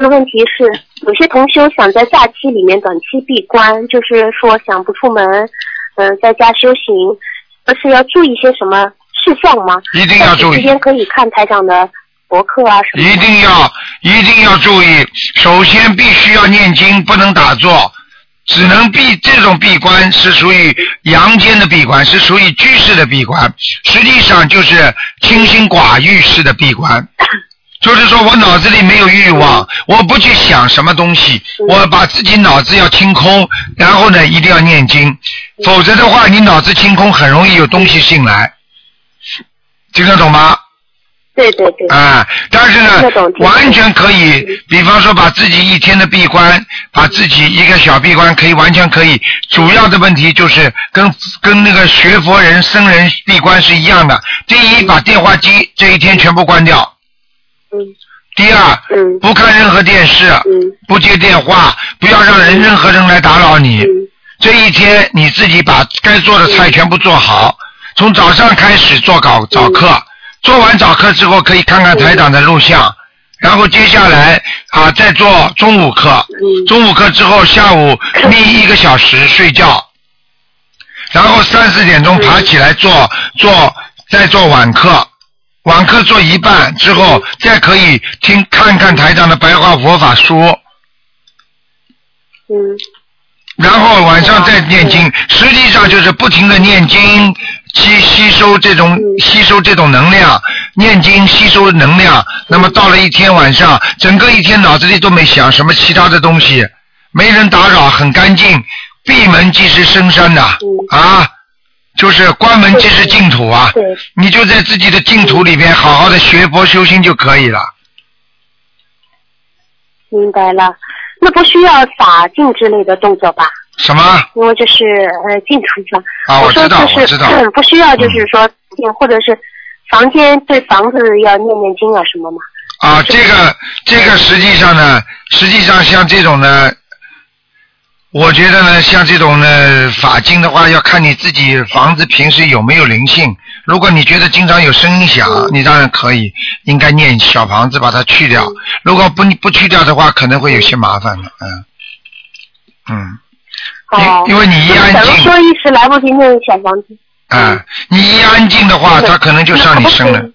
那问题是，有些同修想在假期里面短期闭关，就是说想不出门，在家修行，是要注意些什么事项吗？ 一定要注意。 时间可以看台长的博客啊什么的。 一定要注意。首先必须要念经，不能打坐。这种闭关是属于阳间的闭关，是属于居士的闭关，实际上就是清心寡欲式的闭关。就是说我脑子里没有欲望，我不去想什么东西，我把自己脑子要清空，然后呢一定要念经，否则的话你脑子清空很容易有东西进来，听得懂吗？ 对对对。 但是呢，完全可以，比方说把自己一天的闭关，把自己一个小闭关，完全可以。主要的问题就是跟那个学佛人、僧人闭关是一样的。第一，把电话机这一天全部关掉。第二，不看任何电视，不接电话，不要让任何人来打扰你。这一天你自己把该做的菜全部做好，从早上开始做早课。做完早课之后可以看看台长的录像，然后接下来再做中午课，中午课之后下午眯1个小时睡觉，然后3、4点钟爬起来再做晚课，晚课做一半之后再可以看看台长的白话佛法书，然后晚上再念经，实际上就是不停的念经，吸收这种能量，念经吸收能量。那么到了一天晚上，整个一天脑子里都没想什么其他的东西，没人打扰，很干净。闭门即是深山呐，就是关门即是净土啊。你就在自己的净土里边好好的学佛修心就可以了。 明白了。那不需要洒净之类的动作吧？ 什么？ 因为这是净土上。 我知道。 不需要就是说，或者是房间对房子要念念经啊什么吗？ 这个实际上像这种呢，我觉得呢，像这种呢法经的话，要看你自己房子平时有没有灵性。如果你觉得经常有声音响，你当然可以，应该念小房子把它去掉。如果不去掉的话，可能会有些麻烦的。因为你一安静， 假如说一时来不及念小房子， 你一安静的话，它可能就上你身了。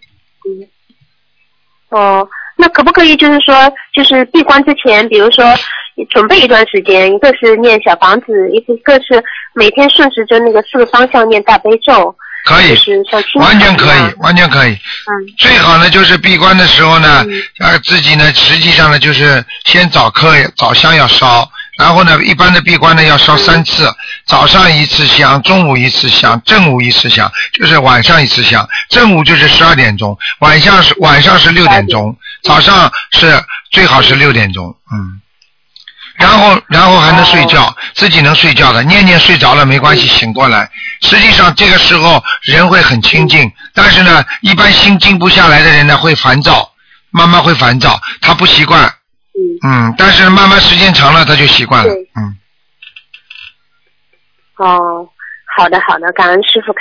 那可不可以就是说，就是闭关之前，比如说准备一段时间，一个是念小房子，一个是每天顺时针那个4个方向念大悲咒。 可以，完全可以。最好呢就是闭关的时候呢，自己呢实际上呢就是先早香要烧，然后呢一般的闭关呢要烧3次，早上1次香，中午1次香，正午1次香，就是晚上1次香。正午就是12点钟，晚上是6点钟，早上是最好是6点钟。然后还能睡觉，自己能睡觉的，念睡着了没关系，醒过来。实际上这个时候人会很清静，但是呢，一般心静不下来的人呢会烦躁，慢慢会烦躁，他不习惯。但是慢慢时间长了他就习惯了。 好的，感恩师父。